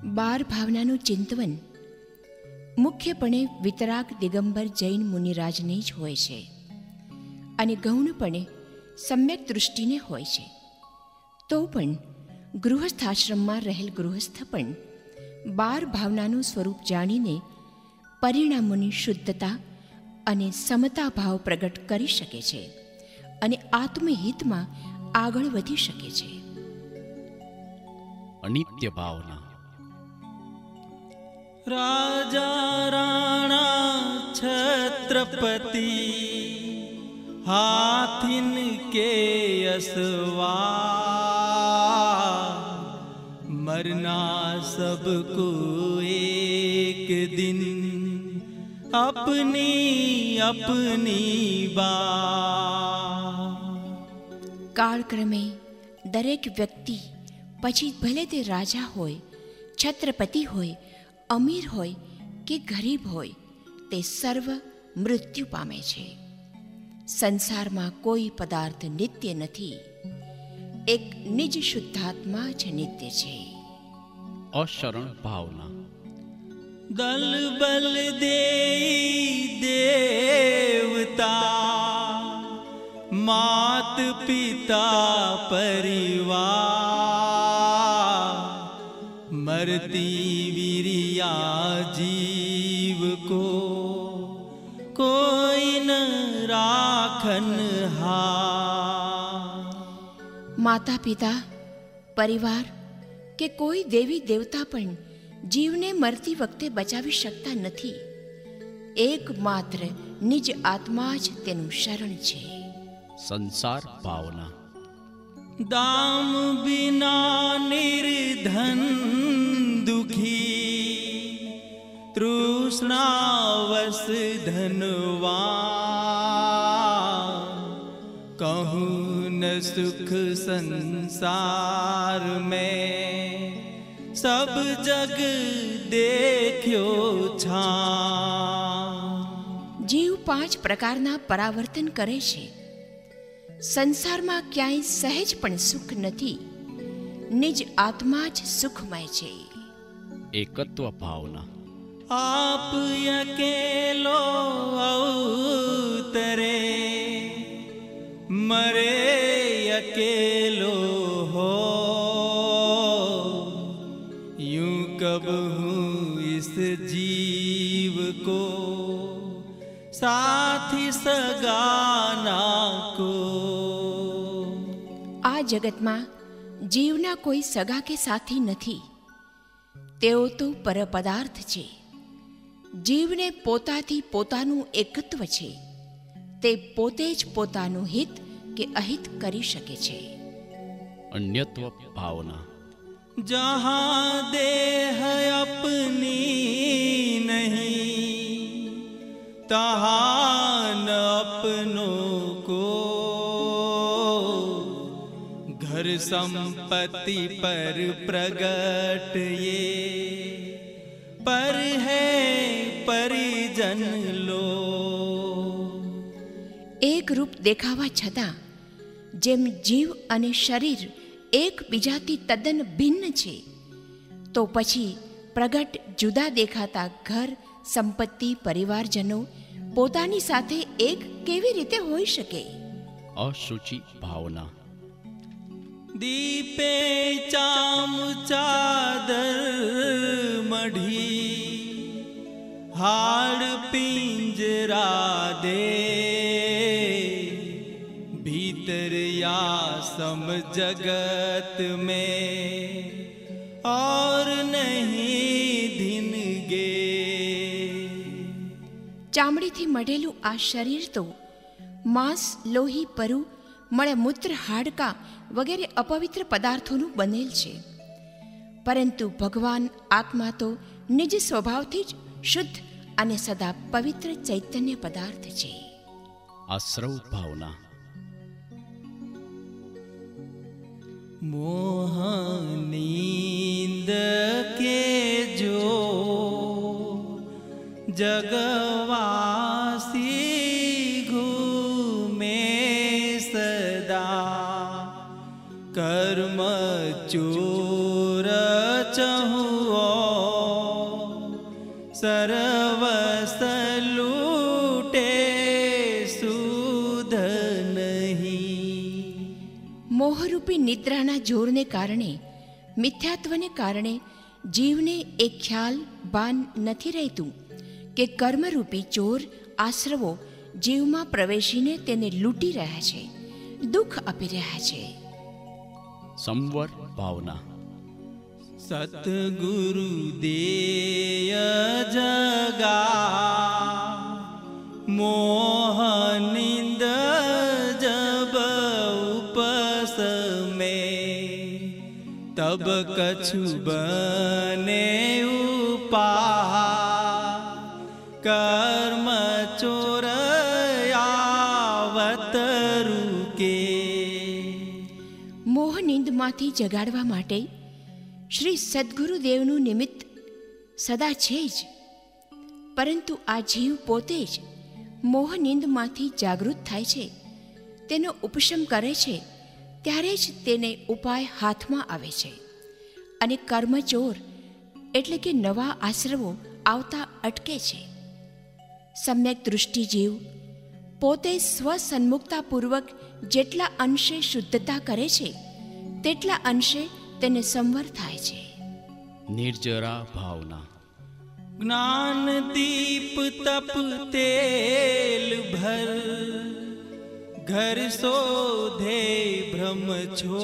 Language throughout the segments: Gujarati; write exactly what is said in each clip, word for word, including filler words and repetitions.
બાર ભાવનાનું ચિંતવન મુખ્યપણે વિતરાગ દિગંબર જૈન મુનિરાજને જ હોય છે અને ગૌણપણે સમ્યક દૃષ્ટિને હોય છે. તો પણ ગૃહસ્થાશ્રમમાં રહેલ ગૃહસ્થ પણ બાર ભાવનાનું સ્વરૂપ જાણીને પરિણામોની શુદ્ધતા અને સમતા ભાવ પ્રગટ કરી શકે છે અને આત્મહિતમાં આગળ વધી શકે છે. અનિત્ય ભાવના. રાજા રાણા છત્રપતિ હાથિન કે અસવા મરના સબકો એક દિન અપની અપની બા. કાળક્રમે દરેક વ્યક્તિ પછી ભલે તે રાજા હોય, છત્રપતિ હોય, અમીર હોય કે ગરીબ હોય, તે સર્વ મૃત્યુ પામે છે. સંસારમાં કોઈ પદાર્થ નિત્ય નથી, એક નિજ શુદ્ધાત્મા જ નિત્ય છે. અશરણ ભાવના. દલ બલ દે દેવતા માત પિતા પરિવાર મરતી વીરિયા જીવ કો કોઈ ન રાખન હા. માતા પિતા, પરિવાર કે કોઈ દેવી દેવતા પણ જીવને મરતી વખતે બચાવી શકતા નથી. એકમાત્ર નિજ આત્મા જ તેનું શરણ છે. સંસાર ભાવના. દામ બિના નિર્ધન દુખી તૃષ્ણાવસ ધનવાન કહું ન સુખ સંસાર મેં સબ જગ દેખ્યો છા. જીવ પાંચ પ્રકારના પરાવર્તન કરે છે. સંસારમાં ક્યાંય સહેજ પણ સુખ નથી. નિજ આત્મા જ સુખમય છે. એકત્વ ભાવના. આપ અકેલો અવતરે મરે અકેલો હો यूं कब हूँ इस जीव को साथी सगाना को. આ જગતમાં જીવના કોઈ સગા કે સાથી નથી. તેઓ તો પરપદાર્થ છે. જીવને પોતાથી પોતાનું એકત્વ છે. તે પોતે જ પોતાનું હિત કે અહિત કરી શકે છે. અન્યત્વ ભાવના. जहाँ देह अपनी नहीं तहाँ न अपनों को घर संपत्ति पर प्रगट ये पर है परिजन लो. એક રૂપ દેખાવા છતાં જેમ જીવ અને શરીર એકબીજાથી તદ્દન ભિન્ન છે, તો પછી પ્રગટ જુદા દેખાતા ઘર, સંપત્તિ, પરિવારજનો પોતાની સાથે એક કેવી રીતે હોઈ શકે? અશુચિ ભાવના. દીપે ચામ ચાદર મઢી હાડ પિંજરા દે भीतर या सम जगत में और नहीं धीन गे. ચામડીથી મઢેલું આ શરીર તો માંસ, લોહી, પરુ, મળમૂત્ર, હાડકા વગેરે અપવિત્ર પદાર્થોનું બનેલ છે. પરંતુ ભગવાન આત્મા તો નિજ સ્વભાવથી જ શુદ્ધ અને સદા પવિત્ર ચૈતન્ય પદાર્થ છે. આશ્રવ ભાવના. मोह नींद के जो जगवासी घूमे सदा कर्म चोर चहु सर्वस लूटे सुध नहीं। મોહરૂપી નિદ્રાના જોરને કારણે, મિથ્યાત્વને કારણે જીવને એક ખ્યાલ ભાન નથી રહેતું કે કર્મરૂપી ચોર આશ્રવો જીવમાં પ્રવેશીને તેને લૂંટી રહ્યા છે, દુઃખ આપી રહ્યા છે. સંવર ભાવના. સતગુરુ દેય જગા મોહ નિંદ જબ ઉપસ में तब कछु बने उपा कर्म चोर आवत रुके. મોહ નિંદમાંથી જગાડવા માટે શ્રી સદ્ગુરુદેવનું નિમિત્ત સદા છે જ, પરંતુ આ જીવ પોતે જ મોહ નિંદમાંથી જાગૃત થાય છે, તેનો ઉપશમ કરે છે, ત્યારે જ તેને ઉપાય હાથમાં આવે છે અને કર્મચોર એટલે કે નવા આશ્રવો આવતા અટકે છે. સમ્યક દૃષ્ટિ જીવ પોતે સ્વસન્મુખતાપૂર્વક જેટલા અંશે શુદ્ધતા કરે છે તેટલા અંશે તેને સંવર થાય છે. નિર્જરા ભાવના. જ્ઞાન દીપ તપ તેલ ભર घर शोधे भ्रम छो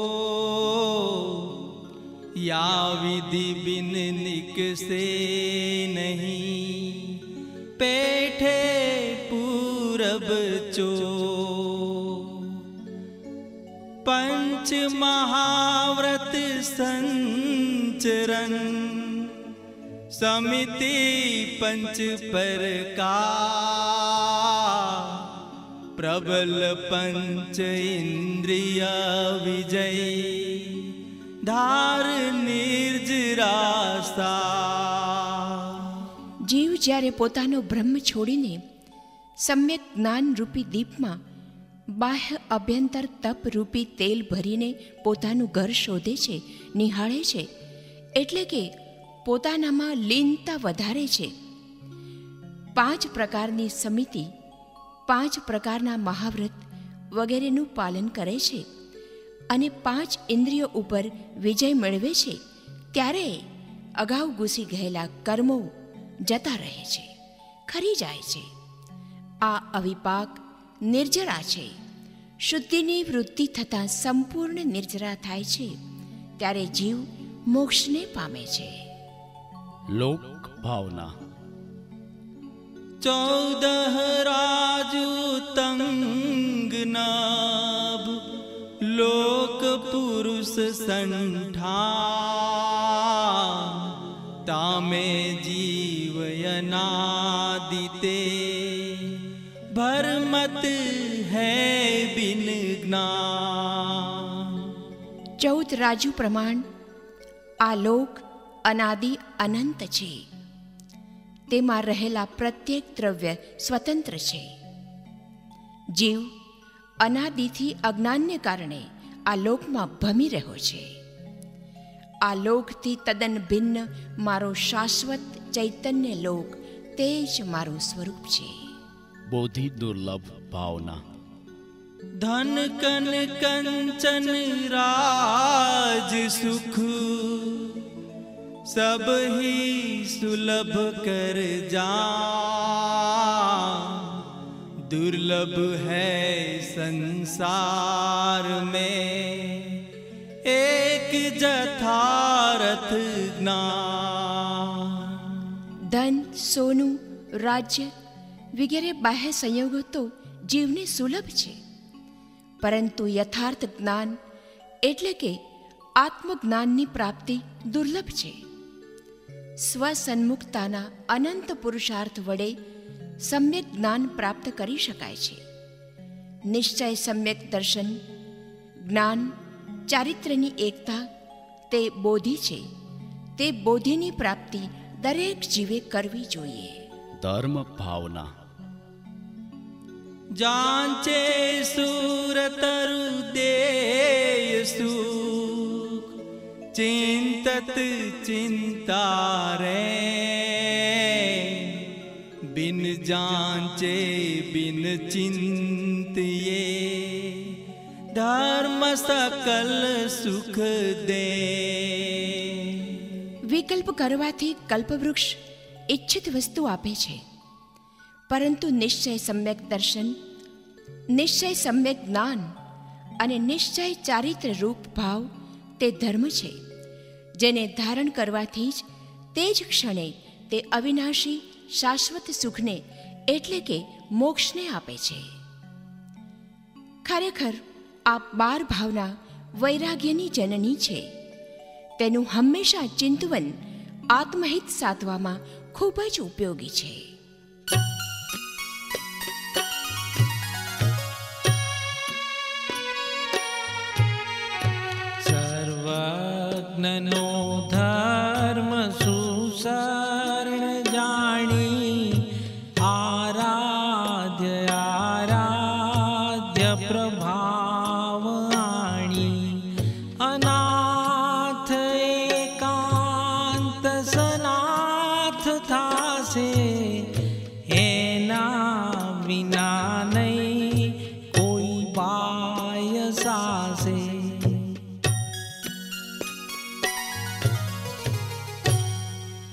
या विधि बिन निकसे नहीं पेठे पूरब चो. पंच महाव्रत संचरण समिति पंच पर का प्रबल पंच इंद्रिय विजय धार निर्જરાસા. જીવ જ્યારે પોતાનો બ્રહ્મ છોડીને સમ્યક જ્ઞાન રૂપી દીપમાં બાહ્ય અભ્યંતર તપ રૂપી તેલ ભરીને પોતાનું ઘર શોધે છે, નિહાળે છે, એટલે કે પોતાનામાં લીનતા વધારે છે. પાંચ પ્રકારની સમિતિ, પાંચ પ્રકારના મહાવ્રત વગેરેનું પાલન કરે છે અને પાંચ ઇન્દ્રિયો ઉપર વિજય મેળવે છે, ત્યારે અગાઉ ઘૂસી ગયેલા કર્મો જતા રહે છે, ખરી જાય છે. આ અવિપાક નિર્જરા છે. શુદ્ધિની વૃત્તિ થતાં સંપૂર્ણ નિર્જરા થાય છે, ત્યારે જીવ મોક્ષને પામે છે. લોક ભાવના. चौदह राजू तंग नाभ लोक पुरुष संठा तामे जीवयनादिते भरमत है बिन ज्ञान. ચૌદ રાજુ પ્રમાણ આ લોક અનાદિ અનંત છે. તેમાં રહેલા પ્રત્યેક દ્રવ્ય સ્વતંત્ર છે. જીવ અનાદિથી અજ્ઞાનને કારણે આ લોકમાં ભમી રહ્યો છે. આ લોકથી તદ્દન ભિન્ન મારો શાશ્વત ચૈતન્ય લોક, તે જ મારું સ્વરૂપ છે. બોધિ દુર્લભ ભાવના. धन कन कंचन राज सुख सब ही सुलभ कर जा. दुर्लभ है संसार में एक जथारथ ज्ञान. ધન, સોનું, રાજ્ય વગેરે બાહ્ય સંયોગો તો જીવને સુલભ છે, પરંતુ યથાર્થ જ્ઞાન એટલે કે આત્મજ્ઞાનની પ્રાપ્તિ દુર્લભ છે. સ્વસન્મુખતાના અનંત પુરુષાર્થ વડે સમ્યક જ્ઞાન પ્રાપ્ત કરી શકાય છે. નિશ્ચય, સમ્યક દર્શન, જ્ઞાન, ચારિત્ર્યની એકતા તે બોધિ છે. તે બોધિની પ્રાપ્તિ દરેક જીવે કરવી જોઈએ. ધર્મ ભાવના. जांचे सूर तरु देय सुख चिंतत चिंता रे बिन जांचे बिन चिंतिए धर्म सकल सुख दे। વિકલ્પ કરવાથી કલ્પવૃક્ષ ઈચ્છિત વસ્તુ આપે છે, પરંતુ નિશ્ચય સમ્યક દર્શન, નિશ્ચય સમ્યક જ્ઞાન અને નિશ્ચય ચારિત્ર રૂપ ભાવ તે ધર્મ છે, જેને ધારણ કરવાથી જ તે જ ક્ષણે તે અવિનાશી શાશ્વત સુખને એટલે કે મોક્ષને આપે છે. ખરેખર આ બાર ભાવના વૈરાગ્યની જનની છે. તેનું હંમેશા ચિંતવન આત્મહિત સાધવામાં ખૂબ જ ઉપયોગી છે. સર્વજ્ઞનો ધર્મ સુસરણ જાણી આરાધ્ય આરાધ્ય પ્રભાવ આણી અનાથ એકાંત સનાથ થાશે એના વિના નહીં કોઈ બાય સા